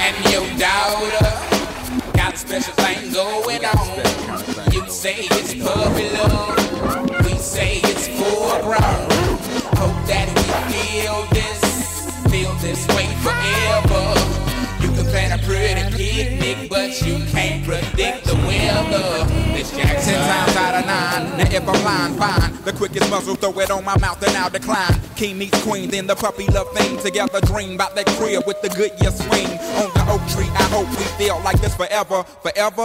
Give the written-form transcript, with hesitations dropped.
and your daughter got a special thing going on. You say it's puppy love, we say it's full grown. Hope that we feel this way forever. You can plan a pretty picnic, but you can't predict the weather. This Jackson 10 times out of 9. Now if I'm lying, fine. The quickest muzzle, throw it on my mouth and I'll decline. King meets queen, then the puppy love thing. Together dream about that crib with the good year swing. On the oak tree, I hope we feel like this forever, forever.